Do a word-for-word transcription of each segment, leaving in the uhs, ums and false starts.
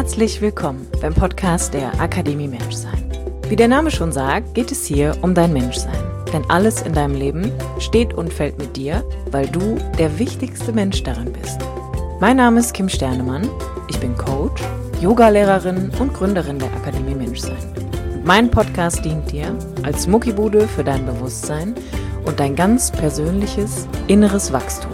Herzlich willkommen beim Podcast der Akademie Menschsein. Wie der Name schon sagt, geht es hier um dein Menschsein. Denn alles in deinem Leben steht und fällt mit dir, weil du der wichtigste Mensch darin bist. Mein Name ist Kim Sternemann, ich bin Coach, Yogalehrerin und Gründerin der Akademie Menschsein. Und mein Podcast dient dir als Muckibude für dein Bewusstsein und dein ganz persönliches inneres Wachstum.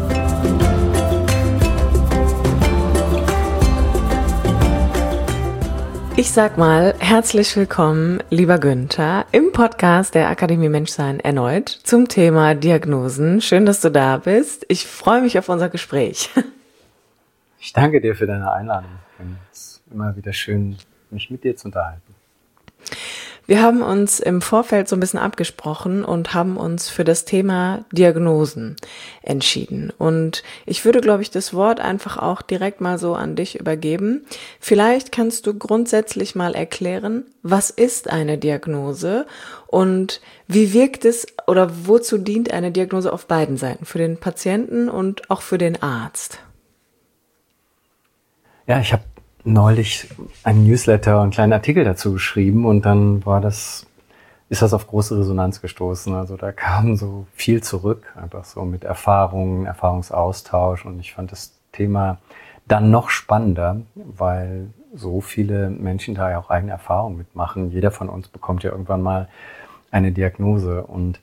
Ich sag mal, herzlich willkommen, lieber Günther, im Podcast der Akademie Menschsein erneut zum Thema Diagnosen. Schön, dass du da bist. Ich freue mich auf unser Gespräch. Ich danke dir für deine Einladung. Es ist immer wieder schön, mich mit dir zu unterhalten. Wir haben uns im Vorfeld so ein bisschen abgesprochen und haben uns für das Thema Diagnosen entschieden. Und ich würde, glaube ich, das Wort einfach auch direkt mal so an dich übergeben. Vielleicht kannst du grundsätzlich mal erklären, was ist eine Diagnose und wie wirkt es oder wozu dient eine Diagnose auf beiden Seiten, für den Patienten und auch für den Arzt? Ja, ich habe neulich einen Newsletter und einen kleinen Artikel dazu geschrieben und dann war das, ist das auf große Resonanz gestoßen. Also da kam so viel zurück, einfach so mit Erfahrungen, Erfahrungsaustausch, und ich fand das Thema dann noch spannender, weil so viele Menschen da ja auch eigene Erfahrungen mitmachen. Jeder von uns bekommt ja irgendwann mal eine Diagnose, und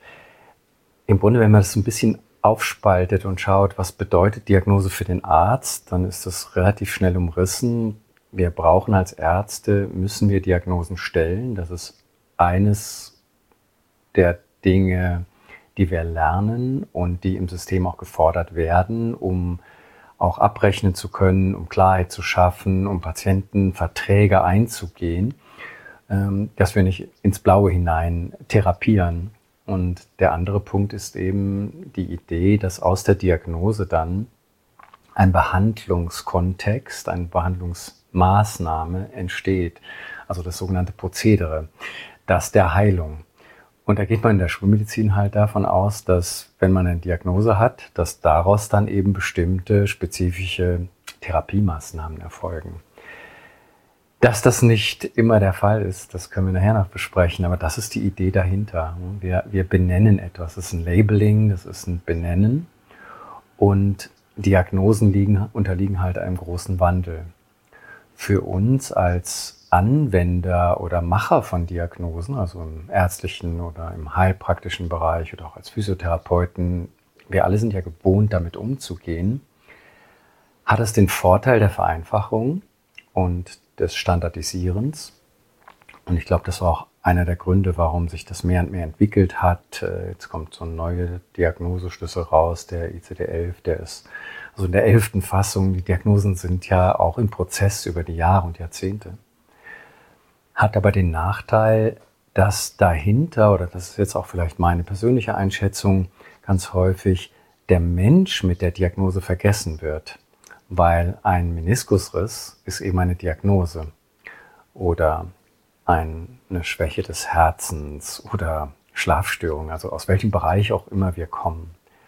im Grunde, wenn man das so ein bisschen aufspaltet und schaut, was bedeutet Diagnose für den Arzt, dann ist das relativ schnell umrissen. Wir brauchen als Ärzte, müssen wir Diagnosen stellen. Das ist eines der Dinge, die wir lernen und die im System auch gefordert werden, um auch abrechnen zu können, um Klarheit zu schaffen, um Patientenverträge einzugehen, dass wir nicht ins Blaue hinein therapieren. Und der andere Punkt ist eben die Idee, dass aus der Diagnose dann ein Behandlungskontext, ein Behandlungsmaßnahme entsteht, also das sogenannte Prozedere, das der Heilung. Und da geht man in der Schulmedizin halt davon aus, dass wenn man eine Diagnose hat, dass daraus dann eben bestimmte spezifische Therapiemaßnahmen erfolgen. Dass das nicht immer der Fall ist, das können wir nachher noch besprechen, aber das ist die Idee dahinter. Wir, wir benennen etwas, das ist ein Labeling, das ist ein Benennen, und Diagnosen liegen, unterliegen halt einem großen Wandel. Für uns als Anwender oder Macher von Diagnosen, also im ärztlichen oder im heilpraktischen Bereich oder auch als Physiotherapeuten, wir alle sind ja gewohnt, damit umzugehen, hat es den Vorteil der Vereinfachung und des Standardisierens. Und ich glaube, das war auch einer der Gründe, warum sich das mehr und mehr entwickelt hat. Jetzt kommt so ein neuer Diagnoseschlüssel raus, der I C D elf, der ist also in der elften Fassung. Die Diagnosen sind ja auch im Prozess über die Jahre und Jahrzehnte. Hat aber den Nachteil, dass dahinter, oder das ist jetzt auch vielleicht meine persönliche Einschätzung, ganz häufig der Mensch mit der Diagnose vergessen wird. Weil ein Meniskusriss ist eben eine Diagnose oder eine Schwäche des Herzens oder Schlafstörungen, also aus welchem Bereich auch immer wir kommen.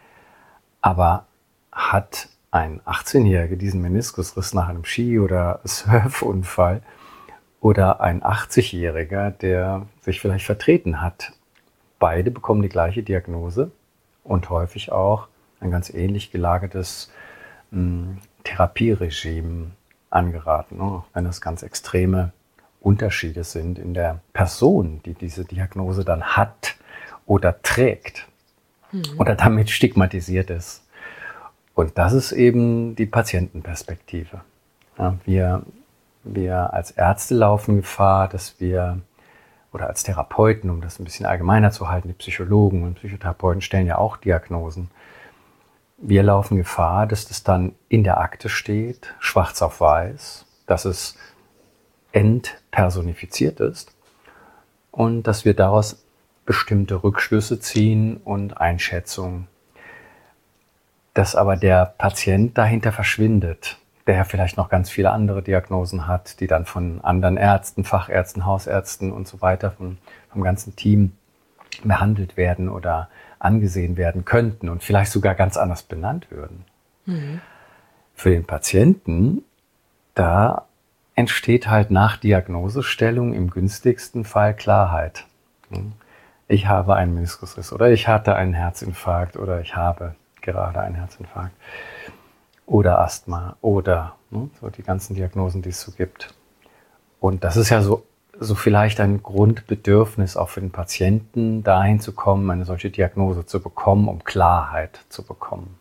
Aber hat ein achtzehnjähriger diesen Meniskusriss nach einem Ski- oder Surfunfall oder ein achtzigjähriger, der sich vielleicht vertreten hat, beide bekommen die gleiche Diagnose und häufig auch ein ganz ähnlich gelagertes mh, Therapieregime angeraten, auch wenn es ganz extreme Unterschiede sind in der Person, die diese Diagnose dann hat oder trägt mhm. oder damit stigmatisiert ist. Und das ist eben die Patientenperspektive. Ja, wir, wir als Ärzte laufen Gefahr, dass wir, oder als Therapeuten, um das ein bisschen allgemeiner zu halten, die Psychologen und Psychotherapeuten stellen ja auch Diagnosen. Wir laufen Gefahr, dass das dann in der Akte steht, schwarz auf weiß, dass es entpersonifiziert ist und dass wir daraus bestimmte Rückschlüsse ziehen und Einschätzungen. Dass aber der Patient dahinter verschwindet, der ja vielleicht noch ganz viele andere Diagnosen hat, die dann von anderen Ärzten, Fachärzten, Hausärzten und so weiter, vom, vom ganzen Team behandelt werden oder angesehen werden könnten und vielleicht sogar ganz anders benannt würden. Mhm. Für den Patienten, da entsteht halt nach Diagnosestellung im günstigsten Fall Klarheit. Ich habe einen Meniskusriss oder ich hatte einen Herzinfarkt oder ich habe gerade einen Herzinfarkt oder Asthma oder ne, so die ganzen Diagnosen, die es so gibt. Und das ist ja so, so vielleicht ein Grundbedürfnis auch für den Patienten, dahin zu kommen, eine solche Diagnose zu bekommen, um Klarheit zu bekommen.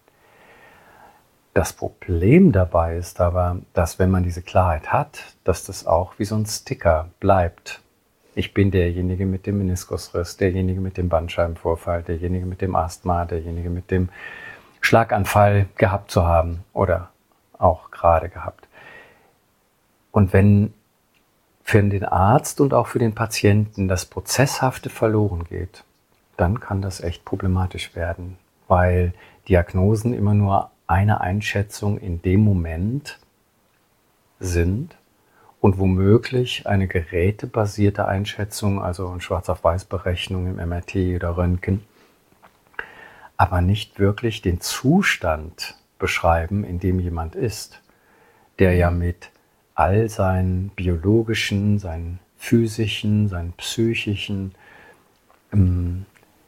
Das Problem dabei ist aber, dass wenn man diese Klarheit hat, dass das auch wie so ein Sticker bleibt. Ich bin derjenige mit dem Meniskusriss, derjenige mit dem Bandscheibenvorfall, derjenige mit dem Asthma, derjenige mit dem Schlaganfall gehabt zu haben oder auch gerade gehabt. Und wenn für den Arzt und auch für den Patienten das Prozesshafte verloren geht, dann kann das echt problematisch werden, weil Diagnosen immer nur eine Einschätzung in dem Moment sind und womöglich eine gerätebasierte Einschätzung, also eine Schwarz-auf-Weiß-Berechnung im M R T oder Röntgen, aber nicht wirklich den Zustand beschreiben, in dem jemand ist, der ja mit all seinen biologischen, seinen physischen, seinen psychischen ähm,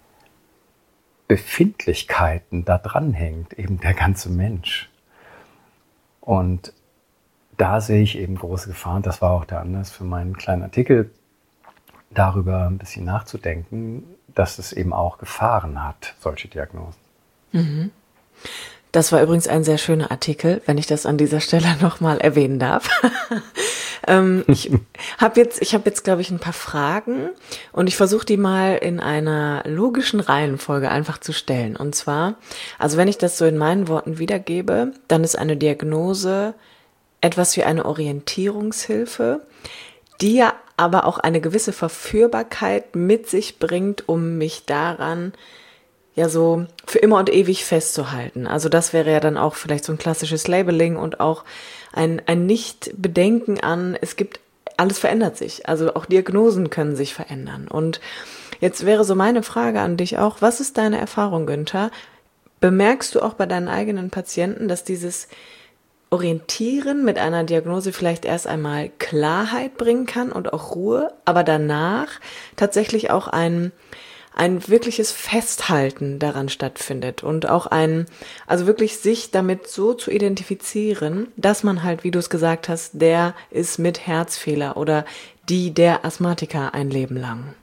Befindlichkeiten da dranhängt, eben der ganze Mensch. Und da sehe ich eben große Gefahren. Das war auch der Anlass für meinen kleinen Artikel, darüber ein bisschen nachzudenken, dass es eben auch Gefahren hat, solche Diagnosen. Mhm. Das war übrigens ein sehr schöner Artikel, wenn ich das an dieser Stelle nochmal erwähnen darf. ähm, ich habe jetzt, ich habe jetzt, glaube ich, ein paar Fragen und ich versuche die mal in einer logischen Reihenfolge einfach zu stellen. Und zwar, also wenn ich das so in meinen Worten wiedergebe, dann ist eine Diagnose etwas wie eine Orientierungshilfe, die ja aber auch eine gewisse Verführbarkeit mit sich bringt, um mich daran ja so für immer und ewig festzuhalten. Also das wäre ja dann auch vielleicht so ein klassisches Labeling und auch ein, ein Nicht-Bedenken an, es gibt, alles verändert sich. Also auch Diagnosen können sich verändern. Und jetzt wäre so meine Frage an dich auch, was ist deine Erfahrung, Günther? Bemerkst du auch bei deinen eigenen Patienten, dass dieses Orientieren mit einer Diagnose vielleicht erst einmal Klarheit bringen kann und auch Ruhe, aber danach tatsächlich auch ein ein wirkliches Festhalten daran stattfindet und auch ein, also wirklich sich damit so zu identifizieren, dass man halt, wie du es gesagt hast, der ist mit Herzfehler oder die der Asthmatiker ein Leben lang?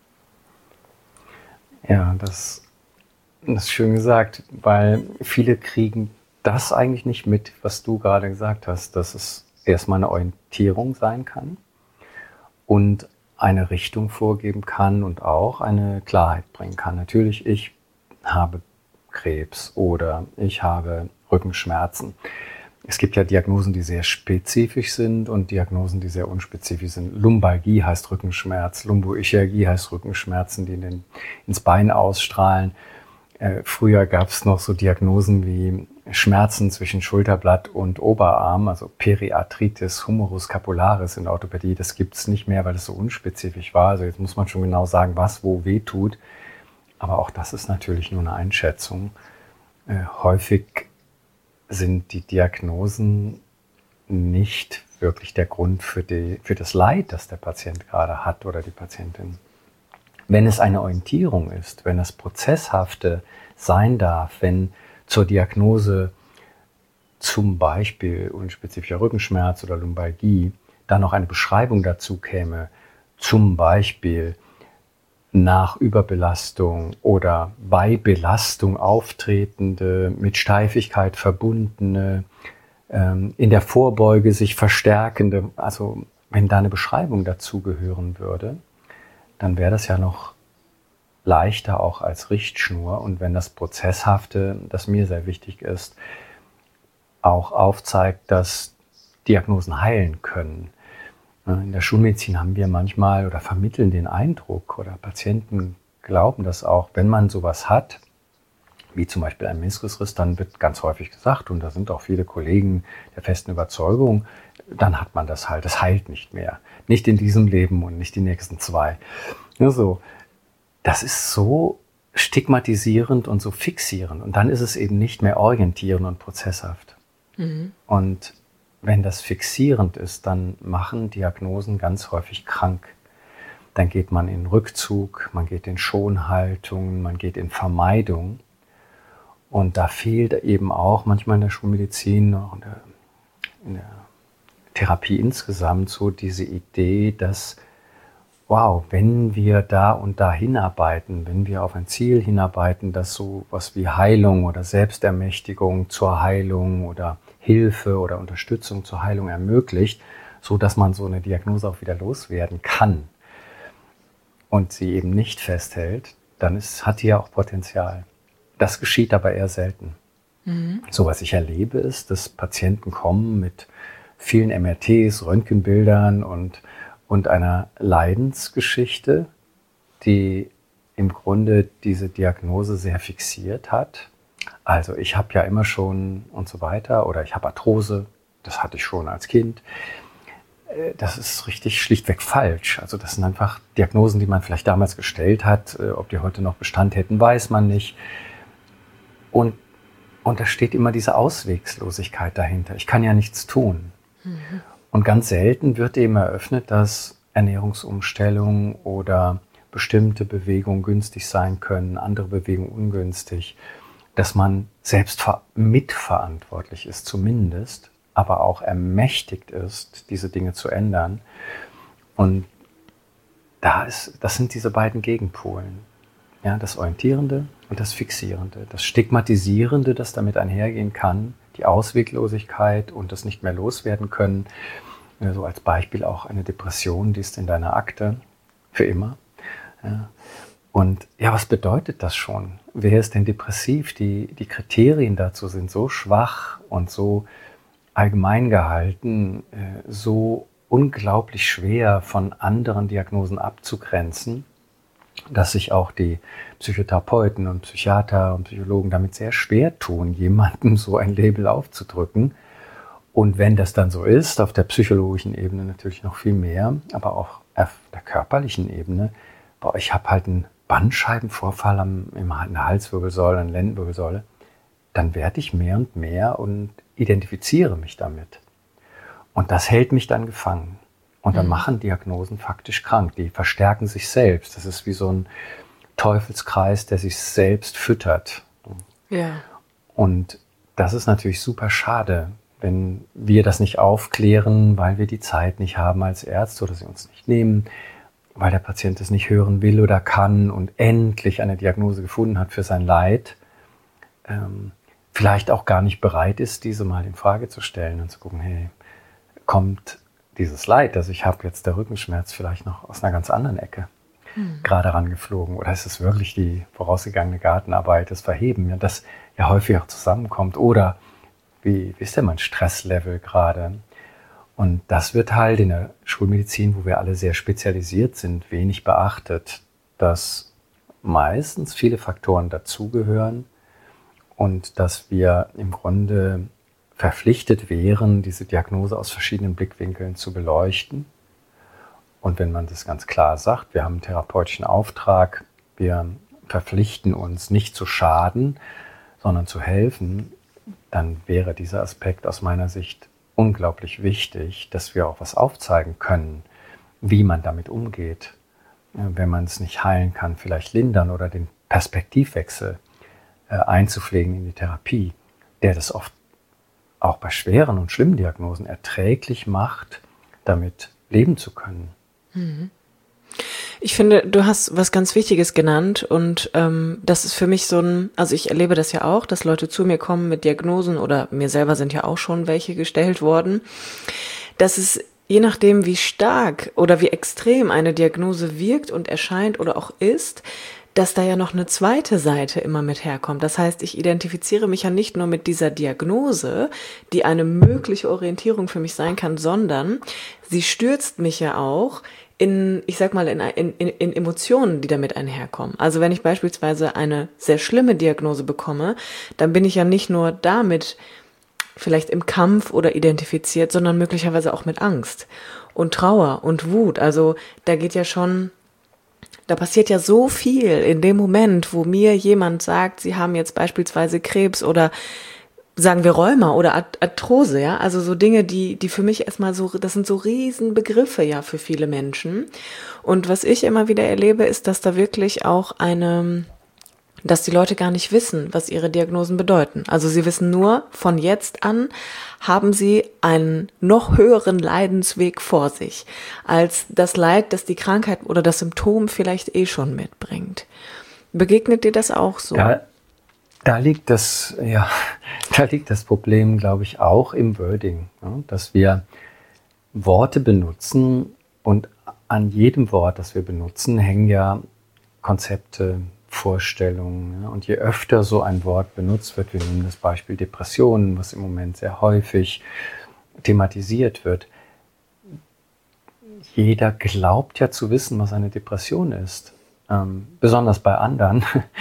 Ja, das, das ist schön gesagt, weil viele kriegen das eigentlich nicht mit, was du gerade gesagt hast, dass es erstmal eine Orientierung sein kann und eine Richtung vorgeben kann und auch eine Klarheit bringen kann. Natürlich, ich habe Krebs oder ich habe Rückenschmerzen. Es gibt ja Diagnosen, die sehr spezifisch sind und Diagnosen, die sehr unspezifisch sind. Lumbalgie heißt Rückenschmerz, Lumboischialgie heißt Rückenschmerzen, die in den, ins Bein ausstrahlen. Äh, früher gab es noch so Diagnosen wie Schmerzen zwischen Schulterblatt und Oberarm, also Periarthritis, Humerus scapularis in der Orthopädie. Das gibt es nicht mehr, weil es so unspezifisch war. Also jetzt muss man schon genau sagen, was wo weh tut. Aber auch das ist natürlich nur eine Einschätzung. Äh, häufig sind die Diagnosen nicht wirklich der Grund für, die, für das Leid, das der Patient gerade hat oder die Patientin. Wenn es eine Orientierung ist, wenn das Prozesshafte sein darf, wenn zur Diagnose zum Beispiel unspezifischer Rückenschmerz oder Lumbalgie dann noch eine Beschreibung dazu käme, zum Beispiel nach Überbelastung oder bei Belastung auftretende, mit Steifigkeit verbundene, ähm, in der Vorbeuge sich verstärkende, also wenn da eine Beschreibung dazu gehören würde, dann wäre das ja noch leichter auch als Richtschnur. Und wenn das Prozesshafte, das mir sehr wichtig ist, auch aufzeigt, dass Diagnosen heilen können. In der Schulmedizin haben wir manchmal oder vermitteln den Eindruck oder Patienten glauben das auch, wenn man sowas hat, wie zum Beispiel ein Meniskusriss, dann wird ganz häufig gesagt, und da sind auch viele Kollegen der festen Überzeugung, dann hat man das halt, das heilt nicht mehr. Nicht in diesem Leben und nicht die nächsten zwei. Nur so. Das ist so stigmatisierend und so fixierend. Und dann ist es eben nicht mehr orientierend und prozesshaft. Mhm. Und wenn das fixierend ist, dann machen Diagnosen ganz häufig krank. Dann geht man in Rückzug, man geht in Schonhaltung, man geht in Vermeidung. Und da fehlt eben auch manchmal in der Schulmedizin, auch in der, in der Therapie insgesamt so diese Idee, dass, wow, wenn wir da und da hinarbeiten, wenn wir auf ein Ziel hinarbeiten, das so was wie Heilung oder Selbstermächtigung zur Heilung oder Hilfe oder Unterstützung zur Heilung ermöglicht, so dass man so eine Diagnose auch wieder loswerden kann und sie eben nicht festhält, dann ist, hat die ja auch Potenzial. Das geschieht aber eher selten. Mhm. So was ich erlebe ist, dass Patienten kommen mit vielen M R Ts, Röntgenbildern und, und einer Leidensgeschichte, die im Grunde diese Diagnose sehr fixiert hat. Also ich habe ja immer schon und so weiter oder ich habe Arthrose, das hatte ich schon als Kind. Das ist richtig schlichtweg falsch. Also das sind einfach Diagnosen, die man vielleicht damals gestellt hat. Ob die heute noch Bestand hätten, weiß man nicht. Und, und da steht immer diese Auswegslosigkeit dahinter. Ich kann ja nichts tun. Mhm. Und ganz selten wird eben eröffnet, dass Ernährungsumstellungen oder bestimmte Bewegungen günstig sein können, andere Bewegungen ungünstig. Dass man selbst mitverantwortlich ist zumindest, aber auch ermächtigt ist, diese Dinge zu ändern. Und da ist, das sind diese beiden Gegenpolen. Ja, das Orientierende und das Fixierende. Das Stigmatisierende, das damit einhergehen kann, die Ausweglosigkeit und das nicht mehr loswerden können. Ja, so als Beispiel auch eine Depression, die ist in deiner Akte für immer. Ja. Und ja, was bedeutet das schon? Wer ist denn depressiv? Die, die Kriterien dazu sind so schwach und so allgemein gehalten, äh, so unglaublich schwer von anderen Diagnosen abzugrenzen, dass sich auch die Psychotherapeuten und Psychiater und Psychologen damit sehr schwer tun, jemandem so ein Label aufzudrücken. Und wenn das dann so ist, auf der psychologischen Ebene natürlich noch viel mehr, aber auch auf der körperlichen Ebene, boah, ich habe halt einen Bandscheibenvorfall am, in der Halswirbelsäule, in der Lendenwirbelsäule, dann werde ich mehr und mehr und identifiziere mich damit. Und das hält mich dann gefangen. Und dann mhm. machen Diagnosen faktisch krank. Die verstärken sich selbst. Das ist wie so ein Teufelskreis, der sich selbst füttert. Ja. Und das ist natürlich super schade, wenn wir das nicht aufklären, weil wir die Zeit nicht haben als Ärzte oder sie uns nicht nehmen, weil der Patient es nicht hören will oder kann und endlich eine Diagnose gefunden hat für sein Leid, ähm, vielleicht auch gar nicht bereit ist, diese mal in Frage zu stellen und zu gucken, hey, kommt dieses Leid, also ich habe jetzt der Rückenschmerz vielleicht noch aus einer ganz anderen Ecke mhm. gerade rangeflogen, oder ist es wirklich die vorausgegangene Gartenarbeit, das Verheben, ja, das ja häufig auch zusammenkommt, oder wie, wie ist denn mein Stresslevel gerade? Und das wird halt in der Schulmedizin, wo wir alle sehr spezialisiert sind, wenig beachtet, dass meistens viele Faktoren dazugehören und dass wir im Grunde verpflichtet wären, diese Diagnose aus verschiedenen Blickwinkeln zu beleuchten. Und wenn man das ganz klar sagt, wir haben einen therapeutischen Auftrag, wir verpflichten uns nicht zu schaden, sondern zu helfen, dann wäre dieser Aspekt aus meiner Sicht unglaublich wichtig, dass wir auch was aufzeigen können, wie man damit umgeht. Wenn man es nicht heilen kann, vielleicht lindern oder den Perspektivwechsel äh, einzupflegen in die Therapie, der das oft auch bei schweren und schlimmen Diagnosen erträglich macht, damit leben zu können. Mhm. Ich finde, du hast was ganz Wichtiges genannt und ähm, das ist für mich so ein, also ich erlebe das ja auch, dass Leute zu mir kommen mit Diagnosen oder mir selber sind ja auch schon welche gestellt worden, dass es je nachdem, wie stark oder wie extrem eine Diagnose wirkt und erscheint oder auch ist, dass da ja noch eine zweite Seite immer mit herkommt. Das heißt, ich identifiziere mich ja nicht nur mit dieser Diagnose, die eine mögliche Orientierung für mich sein kann, sondern sie stürzt mich ja auch in, ich sag mal, in, in, in Emotionen, die damit einherkommen. Also wenn ich beispielsweise eine sehr schlimme Diagnose bekomme, dann bin ich ja nicht nur damit vielleicht im Kampf oder identifiziert, sondern möglicherweise auch mit Angst und Trauer und Wut. Also da geht ja schon, da passiert ja so viel in dem Moment, wo mir jemand sagt, sie haben jetzt beispielsweise Krebs oder sagen wir Rheuma oder Arthrose, ja, also so Dinge, die, die für mich erstmal so, das sind so Riesenbegriffe ja für viele Menschen. Und was ich immer wieder erlebe, ist, dass da wirklich auch eine, dass die Leute gar nicht wissen, was ihre Diagnosen bedeuten. Also sie wissen nur, von jetzt an haben sie einen noch höheren Leidensweg vor sich, als das Leid, das die Krankheit oder das Symptom vielleicht eh schon mitbringt. Begegnet dir das auch so? Ja. Da liegt das, ja, da liegt das Problem, glaube ich, auch im Wording, ja, dass wir Worte benutzen und an jedem Wort, das wir benutzen, hängen ja Konzepte, Vorstellungen. Ja, und je öfter so ein Wort benutzt wird, wir nehmen das Beispiel Depressionen, was im Moment sehr häufig thematisiert wird. Jeder glaubt ja zu wissen, was eine Depression ist, ähm, besonders bei anderen.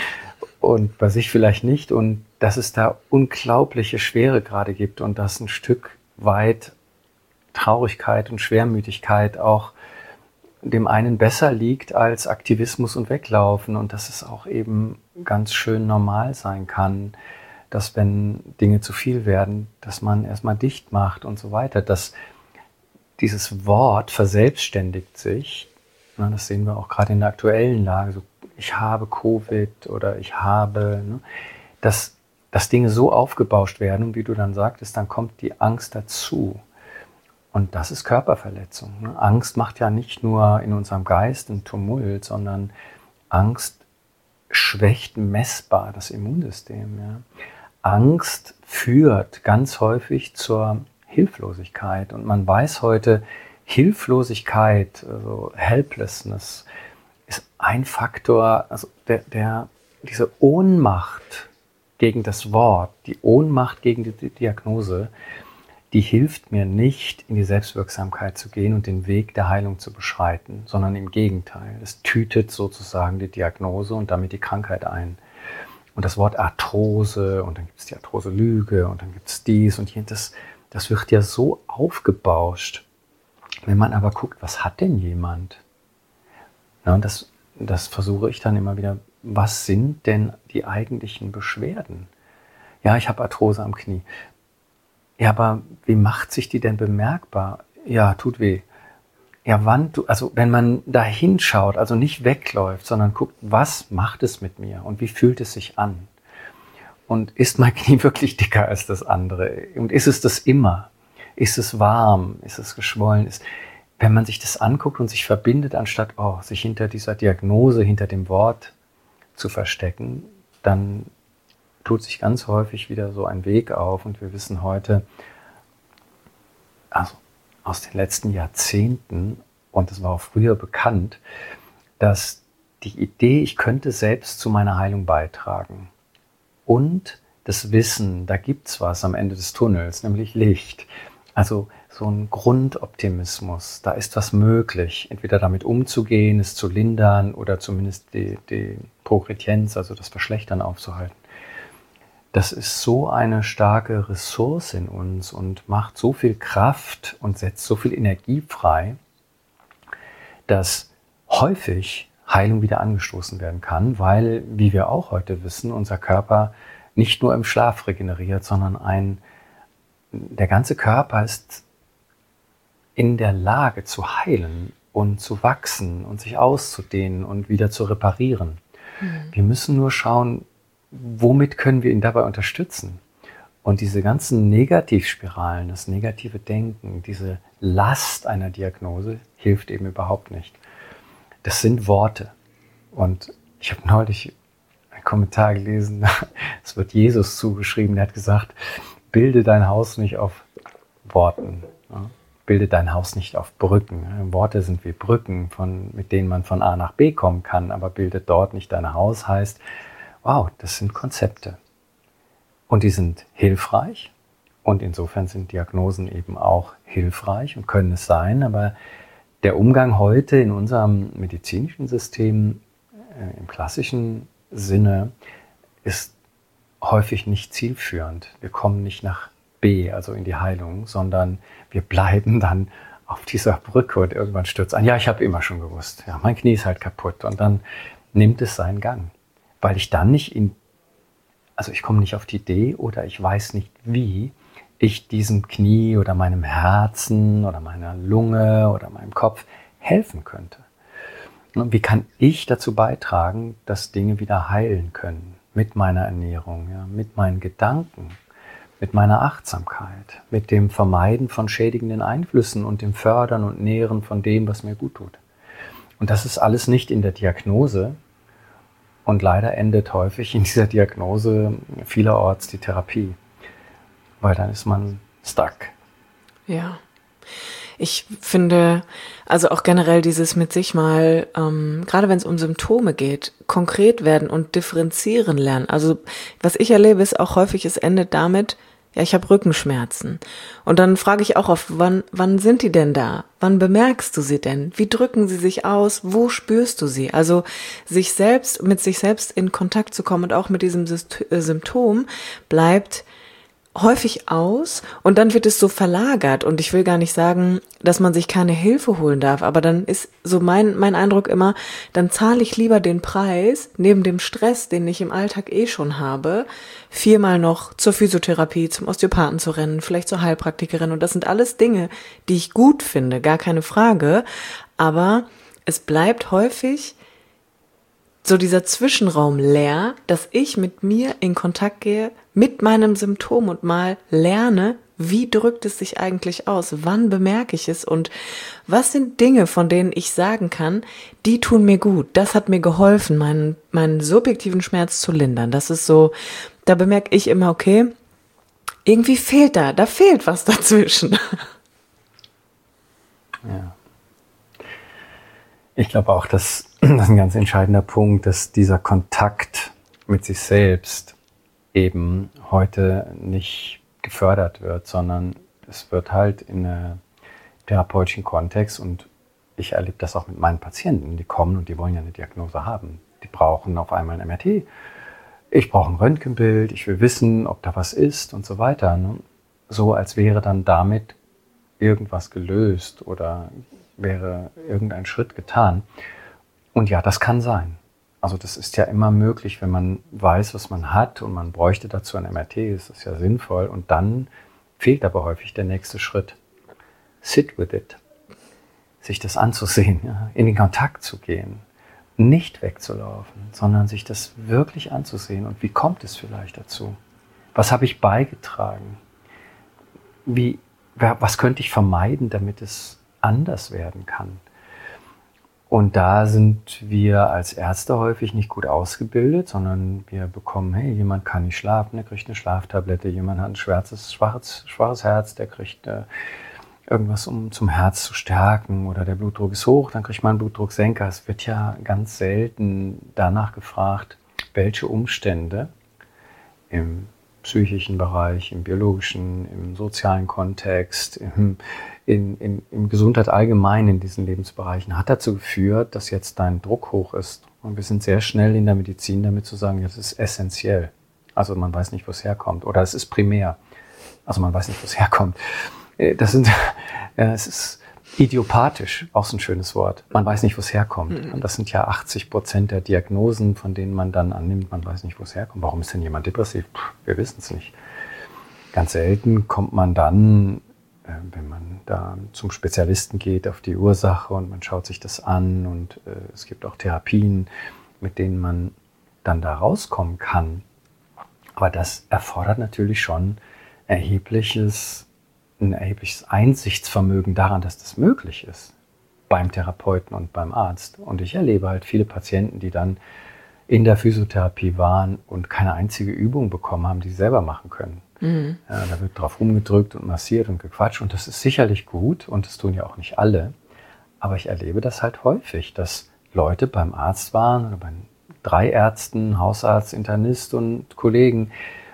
Und bei sich vielleicht nicht, und dass es da unglaubliche Schwere gerade gibt und dass ein Stück weit Traurigkeit und Schwermütigkeit auch dem einen besser liegt als Aktivismus und Weglaufen, und dass es auch eben ganz schön normal sein kann, dass wenn Dinge zu viel werden, dass man erstmal dicht macht und so weiter, dass dieses Wort verselbstständigt sich, das sehen wir auch gerade in der aktuellen Lage, so ich habe Covid oder ich habe, ne, dass, dass Dinge so aufgebauscht werden, und wie du dann sagtest, dann kommt die Angst dazu. Und das ist Körperverletzung. Ne? Angst macht ja nicht nur in unserem Geist einen Tumult, sondern Angst schwächt messbar das Immunsystem. Ja? Angst führt ganz häufig zur Hilflosigkeit. Und man weiß heute, Hilflosigkeit, also Helplessness, ist ein Faktor, also der, der, diese Ohnmacht gegen das Wort, die Ohnmacht gegen die Diagnose, die hilft mir nicht, in die Selbstwirksamkeit zu gehen und den Weg der Heilung zu beschreiten, sondern im Gegenteil. Es tütet sozusagen die Diagnose und damit die Krankheit ein. Und das Wort Arthrose, und dann gibt es die Arthrose-Lüge, und dann gibt es dies und jenes, das, das wird ja so aufgebauscht. Wenn man aber guckt, was hat denn jemand? Ja, und das, das versuche ich dann immer wieder. Was sind denn die eigentlichen Beschwerden? Ja, ich habe Arthrose am Knie. Ja, aber wie macht sich die denn bemerkbar? Ja, tut weh. Ja, wann du, also wenn man da hinschaut, also nicht wegläuft, sondern guckt, was macht es mit mir und wie fühlt es sich an? Und ist mein Knie wirklich dicker als das andere? Und ist es das immer? Ist es warm? Ist es geschwollen? Ist, wenn man sich das anguckt und sich verbindet, anstatt oh, sich hinter dieser Diagnose, hinter dem Wort zu verstecken, dann tut sich ganz häufig wieder so ein Weg auf. Und wir wissen heute, also aus den letzten Jahrzehnten, und das war auch früher bekannt, dass die Idee, ich könnte selbst zu meiner Heilung beitragen, und das Wissen, da gibt's was am Ende des Tunnels, nämlich Licht. Also so ein Grundoptimismus, da ist was möglich, entweder damit umzugehen, es zu lindern oder zumindest die, die Progredienz, also das Verschlechtern aufzuhalten. Das ist so eine starke Ressource in uns und macht so viel Kraft und setzt so viel Energie frei, dass häufig Heilung wieder angestoßen werden kann, weil, wie wir auch heute wissen, unser Körper nicht nur im Schlaf regeneriert, sondern ein, der ganze Körper ist in der Lage zu heilen und zu wachsen und sich auszudehnen und wieder zu reparieren. Mhm. Wir müssen nur schauen, womit können wir ihn dabei unterstützen? Und diese ganzen Negativspiralen, das negative Denken, diese Last einer Diagnose hilft eben überhaupt nicht. Das sind Worte. Und ich habe neulich einen Kommentar gelesen, es wird Jesus zugeschrieben, der hat gesagt, bilde dein Haus nicht auf Worten, ja? Bilde dein Haus nicht auf Brücken. Worte sind wie Brücken, von, mit denen man von A nach B kommen kann, aber bilde dort nicht dein Haus, heißt, wow, das sind Konzepte. Und die sind hilfreich, und insofern sind Diagnosen eben auch hilfreich und können es sein, aber der Umgang heute in unserem medizinischen System äh, im klassischen Sinne ist häufig nicht zielführend. Wir kommen nicht nach B, also in die Heilung, sondern wir bleiben dann auf dieser Brücke und irgendwann stürzt ein. Ja, ich habe immer schon gewusst, ja, mein Knie ist halt kaputt, und dann nimmt es seinen Gang, weil ich dann nicht in also ich komme nicht auf die Idee oder ich weiß nicht, wie ich diesem Knie oder meinem Herzen oder meiner Lunge oder meinem Kopf helfen könnte. Und wie kann ich dazu beitragen, dass Dinge wieder heilen können? Mit meiner Ernährung, ja, mit meinen Gedanken, mit meiner Achtsamkeit, mit dem Vermeiden von schädigenden Einflüssen und dem Fördern und Nähren von dem, was mir gut tut. Und das ist alles nicht in der Diagnose. Und leider endet häufig in dieser Diagnose vielerorts die Therapie. Weil dann ist man stuck. Ja. Ich finde, also auch generell dieses mit sich mal, ähm, gerade wenn es um Symptome geht, konkret werden und differenzieren lernen. Also was ich erlebe, ist auch häufig, es endet damit, ja, ich habe Rückenschmerzen. Und dann frage ich auch oft, wann, wann sind die denn da? Wann bemerkst du sie denn? Wie drücken sie sich aus? Wo spürst du sie? Also sich selbst, mit sich selbst in Kontakt zu kommen und auch mit diesem Symptom bleibt häufig aus und dann wird es so verlagert und ich will gar nicht sagen, dass man sich keine Hilfe holen darf, aber dann ist so mein mein Eindruck immer, dann zahle ich lieber den Preis, neben dem Stress, den ich im Alltag eh schon habe, viermal noch zur Physiotherapie, zum Osteopathen zu rennen, vielleicht zur Heilpraktikerin und das sind alles Dinge, die ich gut finde, gar keine Frage, aber es bleibt häufig so dieser Zwischenraum leer, dass ich mit mir in Kontakt gehe, mit meinem Symptom und mal lerne, wie drückt es sich eigentlich aus? Wann bemerke ich es? Und was sind Dinge, von denen ich sagen kann, die tun mir gut? Das hat mir geholfen, meinen, meinen subjektiven Schmerz zu lindern. Das ist so, da bemerke ich immer, okay, irgendwie fehlt da, da fehlt was dazwischen. Ja. Ich glaube auch, dass das ist ein ganz entscheidender Punkt, dass dieser Kontakt mit sich selbst eben heute nicht gefördert wird, sondern es wird halt in einem therapeutischen Kontext und ich erlebe das auch mit meinen Patienten, die kommen und die wollen ja eine Diagnose haben. Die brauchen auf einmal ein M R T, ich brauche ein Röntgenbild, ich will wissen, ob da was ist und so weiter. Ne? So als wäre dann damit irgendwas gelöst oder wäre irgendein Schritt getan. Und ja, das kann sein. Also das ist ja immer möglich, wenn man weiß, was man hat und man bräuchte dazu ein M R T, ist das ja sinnvoll. Und dann fehlt aber häufig der nächste Schritt. Sit with it. Sich das anzusehen, ja, in den Kontakt zu gehen. Nicht wegzulaufen, sondern sich das wirklich anzusehen. Und wie kommt es vielleicht dazu? Was habe ich beigetragen? Wie, was könnte ich vermeiden, damit es anders werden kann? Und da sind wir als Ärzte häufig nicht gut ausgebildet, sondern wir bekommen, hey, jemand kann nicht schlafen, der kriegt eine Schlaftablette, jemand hat ein schwarzes, schwaches, schwaches Herz, der kriegt äh, irgendwas, um zum Herz zu stärken, oder der Blutdruck ist hoch, dann kriegt man einen Blutdrucksenker. Es wird ja ganz selten danach gefragt, welche Umstände im psychischen Bereich, im biologischen, im sozialen Kontext, im, in, in, in Gesundheit allgemein in diesen Lebensbereichen hat dazu geführt, dass jetzt dein Druck hoch ist. Und wir sind sehr schnell in der Medizin damit zu sagen, das ist essentiell. Also man weiß nicht, wo es herkommt. Oder es ist primär. Also man weiß nicht, wo es herkommt. Das sind, ja, es ist idiopathisch, auch so ein schönes Wort. Man weiß nicht, wo es herkommt. Und das sind ja achtzig Prozent der Diagnosen, von denen man dann annimmt, man weiß nicht, wo es herkommt. Warum ist denn jemand depressiv? Puh, wir wissen es nicht. Ganz selten kommt man dann, äh, wenn man da zum Spezialisten geht, auf die Ursache und man schaut sich das an und äh, es gibt auch Therapien, mit denen man dann da rauskommen kann. Aber das erfordert natürlich schon erhebliches ein erhebliches Einsichtsvermögen daran, dass das möglich ist beim Therapeuten und beim Arzt. Und ich erlebe halt viele Patienten, die dann in der Physiotherapie waren und keine einzige Übung bekommen haben, die sie selber machen können. Mhm. Ja, da wird drauf rumgedrückt und massiert und gequatscht und das ist sicherlich gut und das tun ja auch nicht alle. Aber ich erlebe das halt häufig, dass Leute beim Arzt waren oder bei drei Ärzten, Hausarzt, Internist und Kollegen,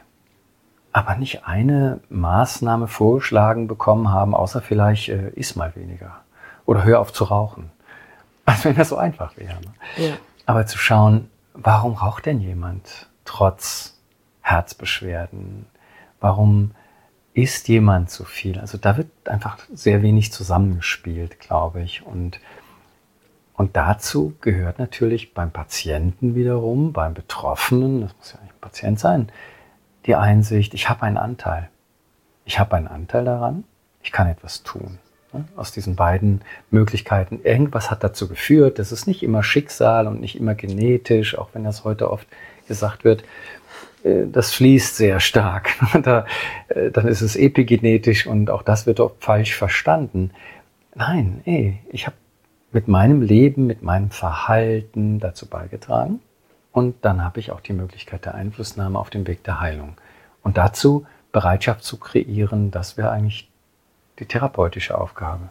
aber nicht eine Maßnahme vorgeschlagen bekommen haben, außer vielleicht äh, iss mal weniger oder hör auf zu rauchen. Als wenn das so einfach wäre. Ne? Ja. Aber zu schauen, warum raucht denn jemand trotz Herzbeschwerden? Warum isst jemand zu viel? Also da wird einfach sehr wenig zusammengespielt, glaube ich. Und Und dazu gehört natürlich beim Patienten wiederum, beim Betroffenen, das muss ja nicht ein Patient sein, die Einsicht, ich habe einen Anteil. Ich habe einen Anteil daran, ich kann etwas tun. Aus diesen beiden Möglichkeiten, irgendwas hat dazu geführt, das ist nicht immer Schicksal und nicht immer genetisch, auch wenn das heute oft gesagt wird, das fließt sehr stark. Da, dann ist es epigenetisch und auch das wird oft falsch verstanden. Nein, ey, ich habe mit meinem Leben, mit meinem Verhalten dazu beigetragen und dann habe ich auch die Möglichkeit der Einflussnahme auf dem Weg der Heilung. Und dazu Bereitschaft zu kreieren, das wäre eigentlich die therapeutische Aufgabe.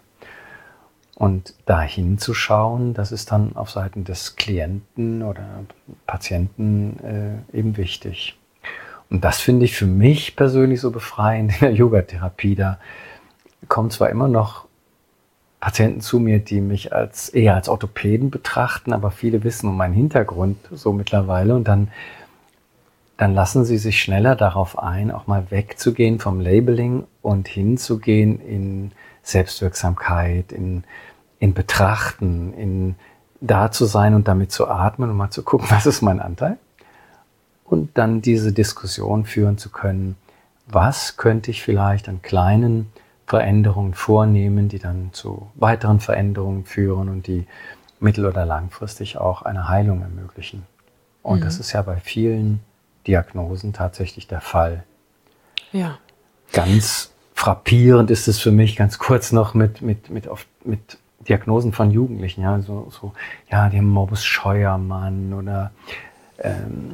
Und da hinzuschauen, das ist dann auf Seiten des Klienten oder Patienten äh, eben wichtig. Und das finde ich für mich persönlich so befreiend in der Yogatherapie. Da kommen zwar immer noch Patienten zu mir, die mich als eher als Orthopäden betrachten, aber viele wissen um meinen Hintergrund so mittlerweile und dann, dann lassen sie sich schneller darauf ein, auch mal wegzugehen vom Labeling und hinzugehen in Selbstwirksamkeit, in, in Betrachten, in da zu sein und damit zu atmen und mal zu gucken, was ist mein Anteil? Und dann diese Diskussion führen zu können, was könnte ich vielleicht an kleinen Veränderungen vornehmen, die dann zu weiteren Veränderungen führen und die mittel- oder langfristig auch eine Heilung ermöglichen. Und mhm. das ist ja bei vielen Diagnosen tatsächlich der Fall. Ja. Ganz frappierend ist es für mich, ganz kurz noch mit, mit, mit, oft, mit Diagnosen von Jugendlichen, ja, so, so, ja, die haben Morbus Scheuermann oder ähm,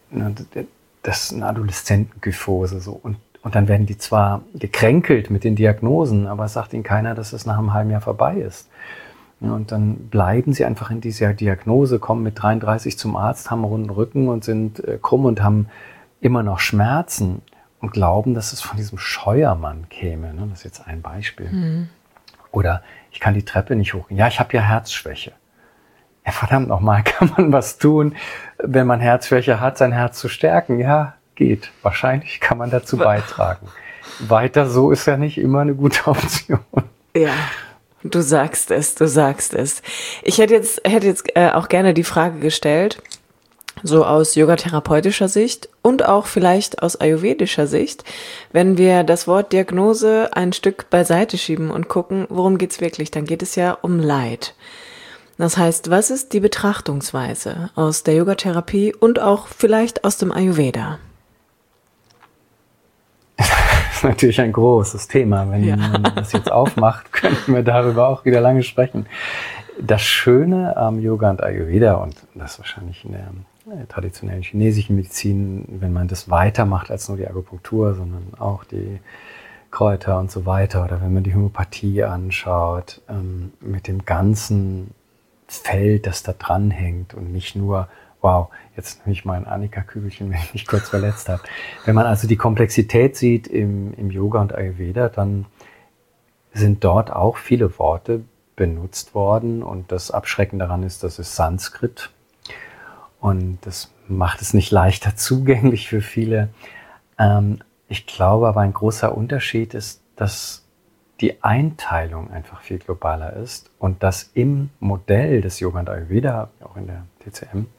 das ist eine Adoleszentenkyphose, so. Und, und dann werden die zwar gekränkelt mit den Diagnosen, aber es sagt ihnen keiner, dass es nach einem halben Jahr vorbei ist. Ja, und dann bleiben sie einfach in dieser Diagnose, kommen mit dreiunddreißig zum Arzt, haben einen runden Rücken und sind äh, krumm und haben immer noch Schmerzen und glauben, dass es von diesem Scheuermann käme. Ne? Das ist jetzt ein Beispiel. Mhm. Oder ich kann die Treppe nicht hochgehen. Ja, ich habe ja Herzschwäche. Ja, verdammt nochmal, kann man was tun, wenn man Herzschwäche hat, sein Herz zu stärken? Ja, geht. Wahrscheinlich kann man dazu beitragen. Weiter so ist ja nicht immer eine gute Option. Ja, du sagst es, du sagst es. Ich hätte jetzt, hätte jetzt äh, auch gerne die Frage gestellt, so aus yogatherapeutischer Sicht und auch vielleicht aus ayurvedischer Sicht, wenn wir das Wort Diagnose ein Stück beiseite schieben und gucken, worum geht's wirklich, dann geht es ja um Leid. Das heißt, was ist die Betrachtungsweise aus der Yogatherapie und auch vielleicht aus dem Ayurveda? Das ist natürlich ein großes Thema. Wenn ja. man das jetzt aufmacht, könnten wir darüber auch wieder lange sprechen. Das Schöne am Yoga und Ayurveda, und das ist wahrscheinlich in der traditionellen chinesischen Medizin, wenn man das weitermacht als nur die Akupunktur, sondern auch die Kräuter und so weiter, oder wenn man die Homöopathie anschaut, ähm, mit dem ganzen Feld, das da dran hängt und nicht nur, wow, jetzt nehme ich mal ein Annika-Kügelchen, wenn ich mich kurz verletzt habe. Wenn man also die Komplexität sieht im, im Yoga und Ayurveda, dann sind dort auch viele Worte benutzt worden und das Abschreckende daran ist, das ist Sanskrit und das macht es nicht leichter zugänglich für viele. Ähm, ich glaube aber, ein großer Unterschied ist, dass die Einteilung einfach viel globaler ist und dass im Modell des Yoga und Ayurveda, auch in der T C M,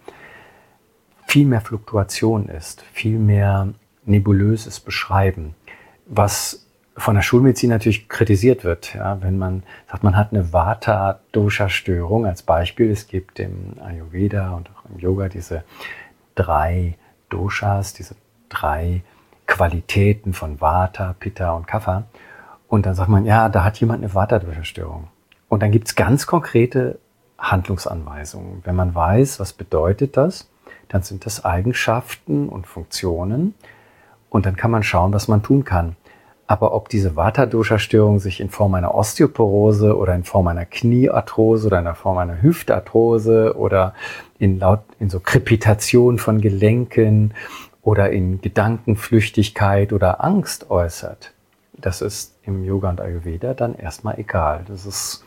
viel mehr Fluktuation ist, viel mehr nebulöses Beschreiben, was von der Schulmedizin natürlich kritisiert wird. Ja, wenn man sagt, man hat eine Vata-Dosha-Störung als Beispiel, es gibt im Ayurveda und auch im Yoga diese drei Doshas, diese drei Qualitäten von Vata, Pitta und Kapha. Und dann sagt man, ja, da hat jemand eine Vata-Dosha-Störung. Und dann gibt's ganz konkrete Handlungsanweisungen. Wenn man weiß, was bedeutet das, dann sind das Eigenschaften und Funktionen. Und dann kann man schauen, was man tun kann. Aber ob diese Vata-Dosha-Störung sich in Form einer Osteoporose oder in Form einer Kniearthrose oder in der Form einer Hüftarthrose oder in, laut, in so Krepitation von Gelenken oder in Gedankenflüchtigkeit oder Angst äußert, das ist im Yoga und Ayurveda dann erstmal egal. Das ist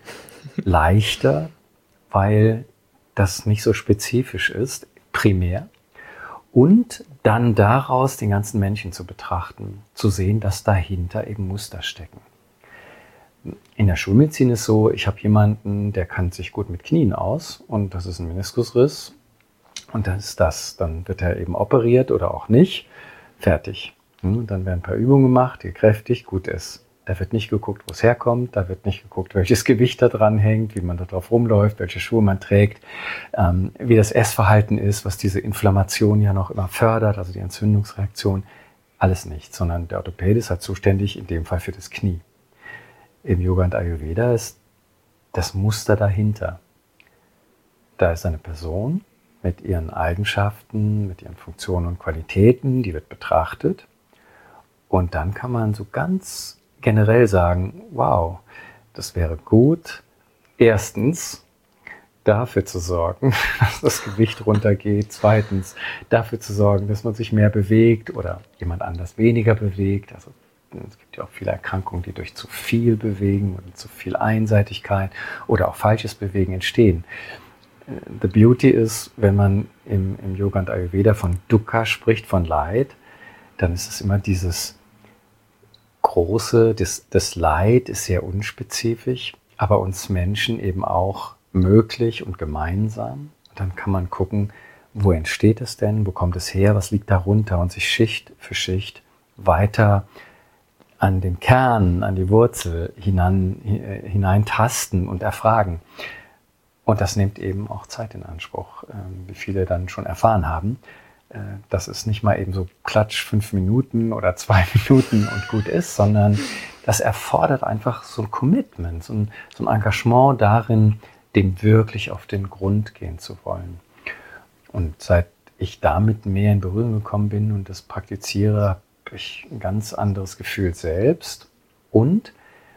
leichter, weil das nicht so spezifisch ist, primär. Und dann daraus den ganzen Menschen zu betrachten, zu sehen, dass dahinter eben Muster stecken. In der Schulmedizin ist so, ich habe jemanden, der kennt sich gut mit Knien aus und das ist ein Meniskusriss und das ist das. Dann wird er eben operiert oder auch nicht. Fertig. Und dann werden ein paar Übungen gemacht, gekräftigt, gut ist. Da wird nicht geguckt, wo es herkommt, da wird nicht geguckt, welches Gewicht da dran hängt, wie man da drauf rumläuft, welche Schuhe man trägt, ähm, wie das Essverhalten ist, was diese Inflammation ja noch immer fördert, also die Entzündungsreaktion. Alles nicht, sondern der Orthopäde ist halt zuständig, in dem Fall für das Knie. Im Yoga und Ayurveda ist das Muster dahinter. Da ist eine Person mit ihren Eigenschaften, mit ihren Funktionen und Qualitäten, die wird betrachtet. Und dann kann man so ganz generell sagen, wow, das wäre gut, erstens dafür zu sorgen, dass das Gewicht runtergeht, zweitens dafür zu sorgen, dass man sich mehr bewegt oder jemand anders weniger bewegt. Also es gibt ja auch viele Erkrankungen, die durch zu viel Bewegen oder zu viel Einseitigkeit oder auch falsches Bewegen entstehen. The beauty ist, wenn man im, im Yoga und Ayurveda von Dukkha spricht, von Leid, dann ist es immer dieses große, das, das Leid ist sehr unspezifisch, aber uns Menschen eben auch möglich und gemeinsam. Und dann kann man gucken, wo entsteht es denn, wo kommt es her, was liegt darunter und sich Schicht für Schicht weiter an den Kern, an die Wurzel hinein, hineintasten und erfragen. Und das nimmt eben auch Zeit in Anspruch, wie viele dann schon erfahren haben. Das ist nicht mal eben so klatsch fünf Minuten oder zwei Minuten und gut ist, sondern das erfordert einfach so ein Commitment, so ein, so ein Engagement darin, dem wirklich auf den Grund gehen zu wollen. Und seit ich damit mehr in Berührung gekommen bin und das praktiziere, habe ich ein ganz anderes Gefühl selbst und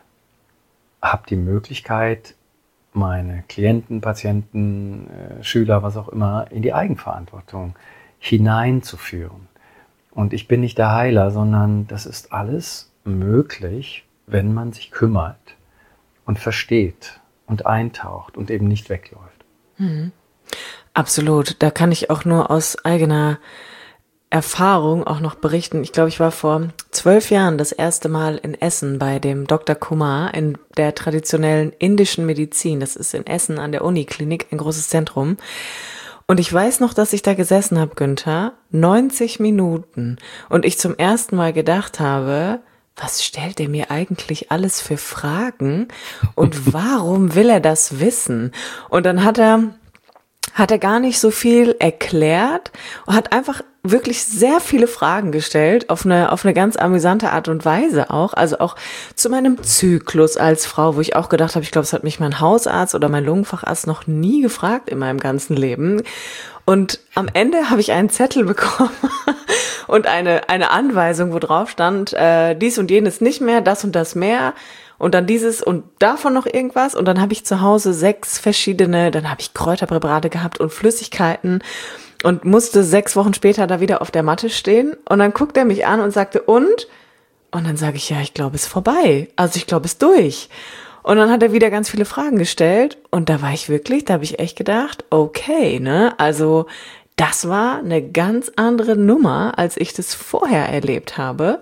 habe die Möglichkeit, meine Klienten, Patienten, Schüler, was auch immer, in die Eigenverantwortung hineinzuführen. Und ich bin nicht der Heiler, sondern das ist alles möglich, wenn man sich kümmert und versteht und eintaucht und eben nicht wegläuft. Mhm. Absolut. Da kann ich auch nur aus eigener Erfahrung auch noch berichten. Ich glaube, ich war vor zwölf Jahren das erste Mal in Essen bei dem Doktor Kumar in der traditionellen indischen Medizin. Das ist in Essen an der Uniklinik, ein großes Zentrum. Und ich weiß noch, dass ich da gesessen habe, Günther, neunzig Minuten. Und ich zum ersten Mal gedacht habe, was stellt er mir eigentlich alles für Fragen? Und warum will er das wissen? Und dann hat er, hat er gar nicht so viel erklärt und hat einfach wirklich sehr viele Fragen gestellt, auf eine, auf eine ganz amüsante Art und Weise auch. Also auch zu meinem Zyklus als Frau, wo ich auch gedacht habe, ich glaube, es hat mich mein Hausarzt oder mein Lungenfacharzt noch nie gefragt in meinem ganzen Leben. Und am Ende habe ich einen Zettel bekommen und eine, eine Anweisung, wo drauf stand, äh, dies und jenes nicht mehr, das und das mehr. Und dann dieses und davon noch irgendwas. Und dann habe ich zu Hause sechs verschiedene, dann habe ich Kräuterpräparate gehabt und Flüssigkeiten und musste sechs Wochen später da wieder auf der Matte stehen. Und dann guckt er mich an und sagte, und? Und dann sage ich, ja, ich glaube, es ist vorbei. Also ich glaube, es ist durch. Und dann hat er wieder ganz viele Fragen gestellt. Und da war ich wirklich, da habe ich echt gedacht, okay, ne, also das war eine ganz andere Nummer, als ich das vorher erlebt habe.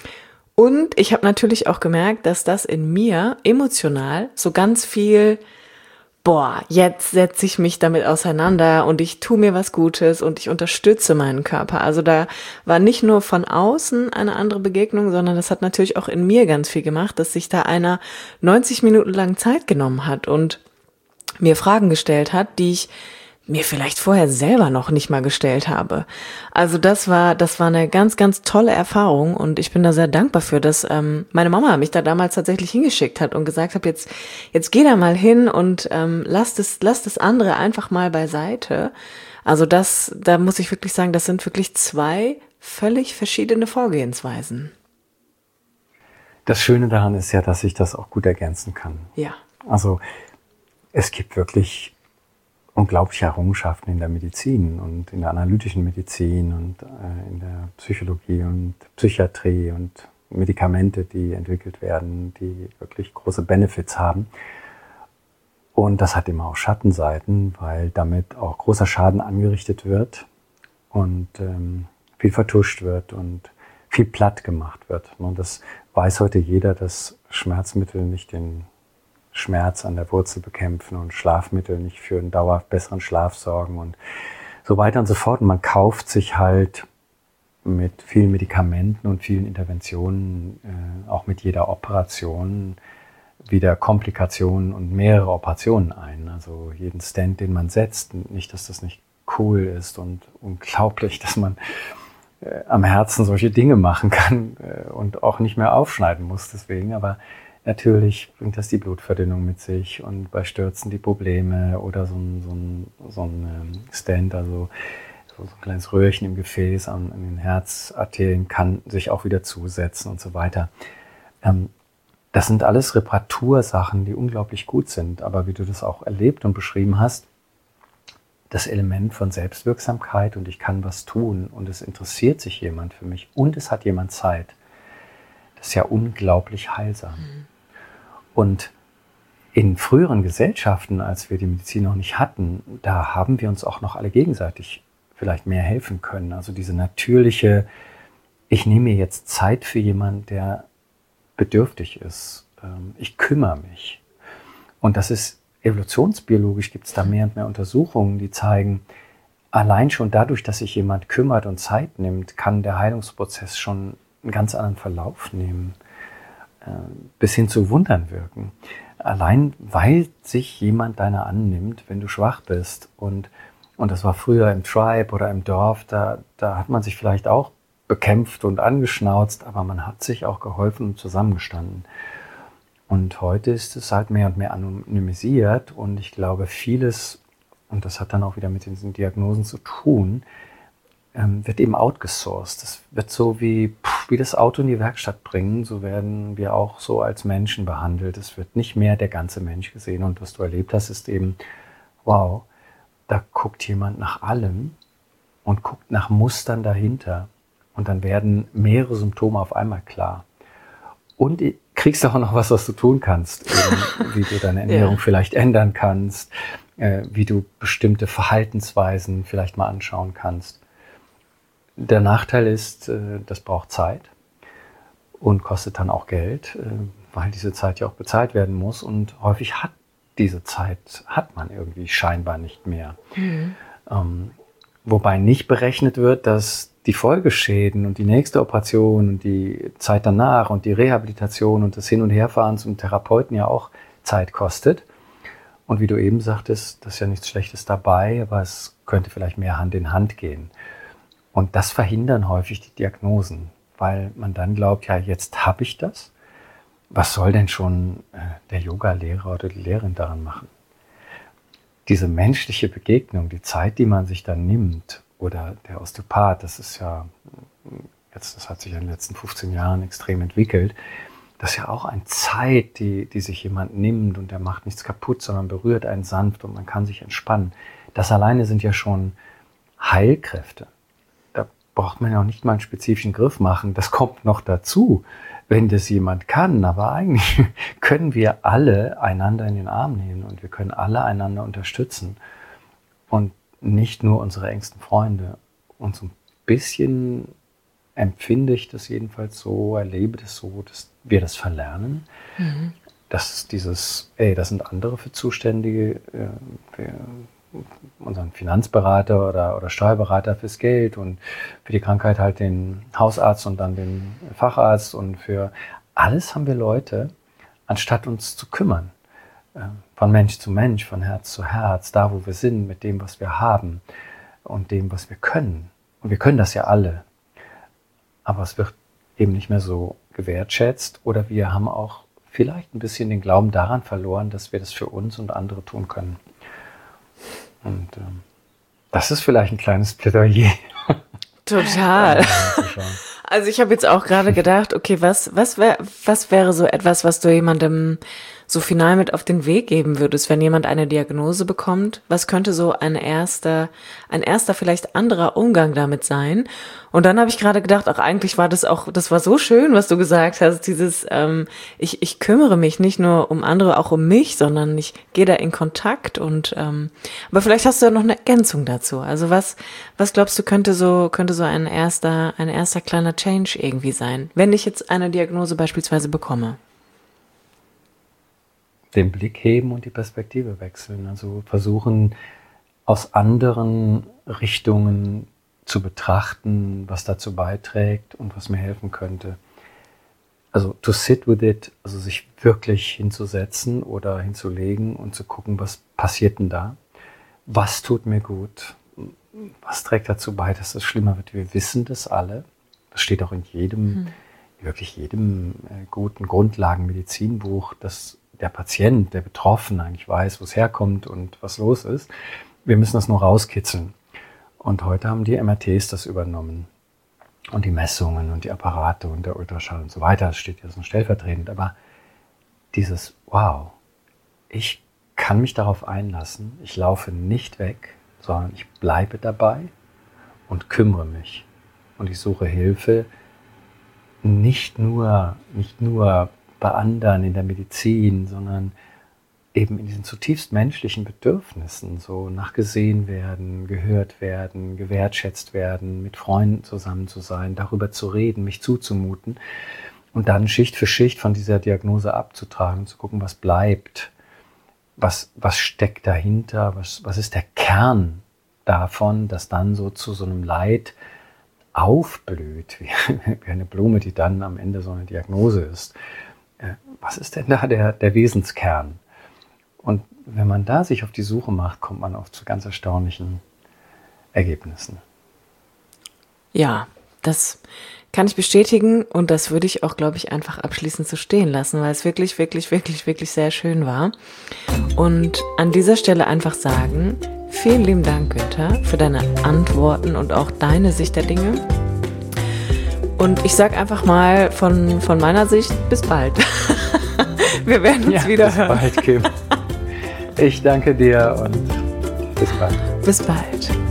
Und ich habe natürlich auch gemerkt, dass das in mir emotional so ganz viel, boah, jetzt setze ich mich damit auseinander und ich tue mir was Gutes und ich unterstütze meinen Körper. Also da war nicht nur von außen eine andere Begegnung, sondern das hat natürlich auch in mir ganz viel gemacht, dass sich da einer neunzig Minuten lang Zeit genommen hat und mir Fragen gestellt hat, die ich mir vielleicht vorher selber noch nicht mal gestellt habe. Also das war das war eine ganz, ganz tolle Erfahrung und ich bin da sehr dankbar für, dass ähm, meine Mama mich da damals tatsächlich hingeschickt hat und gesagt hat, jetzt jetzt geh da mal hin und ähm, lass das, lass das andere einfach mal beiseite. Also das, da muss ich wirklich sagen, das sind wirklich zwei völlig verschiedene Vorgehensweisen. Das Schöne daran ist ja, dass ich das auch gut ergänzen kann. Ja. Also es gibt wirklich unglaubliche Errungenschaften in der Medizin und in der analytischen Medizin und äh, in der Psychologie und Psychiatrie und Medikamente, die entwickelt werden, die wirklich große Benefits haben. Und das hat immer auch Schattenseiten, weil damit auch großer Schaden angerichtet wird und ähm, viel vertuscht wird und viel platt gemacht wird. Und das weiß heute jeder, dass Schmerzmittel nicht den Schmerz an der Wurzel bekämpfen und Schlafmittel nicht für einen dauerhaft besseren Schlaf sorgen und so weiter und so fort. Und man kauft sich halt mit vielen Medikamenten und vielen Interventionen, äh, auch mit jeder Operation, wieder Komplikationen und mehrere Operationen ein. Also jeden Stent, den man setzt, nicht, dass das nicht cool ist und unglaublich, dass man äh, am Herzen solche Dinge machen kann äh, und auch nicht mehr aufschneiden muss deswegen. Aber natürlich bringt das die Blutverdünnung mit sich und bei Stürzen die Probleme oder so ein, so ein, so ein ähm, Stent, also so ein kleines Röhrchen im Gefäß an, an den Herzarterien kann sich auch wieder zusetzen und so weiter. Ähm, das sind alles Reparatursachen, die unglaublich gut sind. Aber wie du das auch erlebt und beschrieben hast, das Element von Selbstwirksamkeit und ich kann was tun und es interessiert sich jemand für mich und es hat jemand Zeit, das ist ja unglaublich heilsam. Mhm. Und in früheren Gesellschaften, als wir die Medizin noch nicht hatten, da haben wir uns auch noch alle gegenseitig vielleicht mehr helfen können. Also diese natürliche, ich nehme mir jetzt Zeit für jemanden, der bedürftig ist. Ich kümmere mich. Und das ist evolutionsbiologisch, gibt es da mehr und mehr Untersuchungen, die zeigen, allein schon dadurch, dass sich jemand kümmert und Zeit nimmt, kann der Heilungsprozess schon einen ganz anderen Verlauf nehmen, bis hin zu Wundern wirken. Allein, weil sich jemand deiner annimmt, wenn du schwach bist. Und, und das war früher im Tribe oder im Dorf, da, da hat man sich vielleicht auch bekämpft und angeschnauzt, aber man hat sich auch geholfen und zusammengestanden. Und heute ist es halt mehr und mehr anonymisiert und ich glaube vieles, und das hat dann auch wieder mit diesen Diagnosen zu tun, ähm, wird eben outgesourced. Das wird so wie, pff, wie das Auto in die Werkstatt bringen, so werden wir auch so als Menschen behandelt. Es wird nicht mehr der ganze Mensch gesehen und was du erlebt hast, ist eben, wow, da guckt jemand nach allem und guckt nach Mustern dahinter. Und dann werden mehrere Symptome auf einmal klar. Und kriegst auch noch was, was du tun kannst. Eben, wie du deine Ernährung ja. vielleicht ändern kannst, äh, wie du bestimmte Verhaltensweisen vielleicht mal anschauen kannst. Der Nachteil ist, äh, das braucht Zeit und kostet dann auch Geld, äh, weil diese Zeit ja auch bezahlt werden muss. Und häufig hat diese Zeit, hat man irgendwie scheinbar nicht mehr. Mhm. Ähm, wobei nicht berechnet wird, dass die Folgeschäden und die nächste Operation und die Zeit danach und die Rehabilitation und das Hin- und Herfahren zum Therapeuten ja auch Zeit kostet. Und wie du eben sagtest, das ist ja nichts Schlechtes dabei, aber es könnte vielleicht mehr Hand in Hand gehen. Und das verhindern häufig die Diagnosen, weil man dann glaubt, ja, jetzt habe ich das. Was soll denn schon äh, der Yoga-Lehrer oder die Lehrerin daran machen? Diese menschliche Begegnung, die Zeit, die man sich dann nimmt, oder der Osteopath, das ist ja, jetzt, das hat sich in den letzten fünfzehn Jahren extrem entwickelt, das ist ja auch eine Zeit, die, die sich jemand nimmt und der macht nichts kaputt, sondern berührt einen sanft und man kann sich entspannen. Das alleine sind ja schon Heilkräfte. Da braucht man ja auch nicht mal einen spezifischen Griff machen, das kommt noch dazu, wenn das jemand kann, aber eigentlich können wir alle einander in den Arm nehmen und wir können alle einander unterstützen und nicht nur unsere engsten Freunde. Und so ein bisschen empfinde ich das jedenfalls so, erlebe das so, dass wir das verlernen. Mhm. Dass dieses, ey, das sind andere für Zuständige, äh, für unseren Finanzberater oder, oder Steuerberater fürs Geld und für die Krankheit halt den Hausarzt und dann den Facharzt und für alles haben wir Leute, anstatt uns zu kümmern. Von Mensch zu Mensch, von Herz zu Herz, da wo wir sind, mit dem, was wir haben und dem, was wir können. Und wir können das ja alle. Aber es wird eben nicht mehr so gewertschätzt oder wir haben auch vielleicht ein bisschen den Glauben daran verloren, dass wir das für uns und andere tun können. Und ähm, das ist vielleicht ein kleines Plädoyer. Total. Also ich habe jetzt auch gerade gedacht, okay, was was wäre was wäre so etwas, was du jemandem so final mit auf den Weg geben würdest, wenn jemand eine Diagnose bekommt? Was könnte so ein erster, ein erster vielleicht anderer Umgang damit sein? Und dann habe ich gerade gedacht, ach, eigentlich war das auch, das war so schön, was du gesagt hast, dieses, ähm, ich, ich kümmere mich nicht nur um andere, auch um mich, sondern ich gehe da in Kontakt und, ähm, aber vielleicht hast du ja noch eine Ergänzung dazu. Also was, was glaubst du, könnte so, könnte so ein erster, ein erster kleiner Change irgendwie sein, wenn ich jetzt eine Diagnose beispielsweise bekomme? Den Blick heben und die Perspektive wechseln, also versuchen aus anderen Richtungen zu betrachten, was dazu beiträgt und was mir helfen könnte. Also to sit with it, also sich wirklich hinzusetzen oder hinzulegen und zu gucken, was passiert denn da? Was tut mir gut? Was trägt dazu bei, dass es schlimmer wird? Wir wissen das alle. Das steht auch in jedem, hm. wirklich jedem äh, guten Grundlagenmedizinbuch, dass der Patient, der Betroffene eigentlich weiß, wo es herkommt und was los ist. Wir müssen das nur rauskitzeln. Und heute haben die M R Ts das übernommen. Und die Messungen und die Apparate und der Ultraschall und so weiter. Das steht jetzt noch stellvertretend. Aber dieses, wow, ich kann mich darauf einlassen. Ich laufe nicht weg, sondern ich bleibe dabei und kümmere mich. Und ich suche Hilfe nicht nur, nicht nur bei anderen in der Medizin, sondern eben in diesen zutiefst menschlichen Bedürfnissen, so nachgesehen werden, gehört werden, gewertschätzt werden, mit Freunden zusammen zu sein, darüber zu reden, mich zuzumuten und dann Schicht für Schicht von dieser Diagnose abzutragen, zu gucken, was bleibt, was, was steckt dahinter, was, was ist der Kern davon, dass dann so zu so einem Leid aufblüht, wie, wie eine Blume, die dann am Ende so eine Diagnose ist. Was ist denn da der, der Wesenskern? Und wenn man da sich auf die Suche macht, kommt man oft zu ganz erstaunlichen Ergebnissen. Ja, das kann ich bestätigen und das würde ich auch, glaube ich, einfach abschließend so stehen lassen, weil es wirklich, wirklich, wirklich, wirklich sehr schön war. Und an dieser Stelle einfach sagen, vielen lieben Dank, Günther, für deine Antworten und auch deine Sicht der Dinge. Und ich sage einfach mal von, von meiner Sicht, bis bald. Wir werden uns ja, wieder bis hören. Bis bald, Kim. Ich danke dir und bis bald. Bis bald.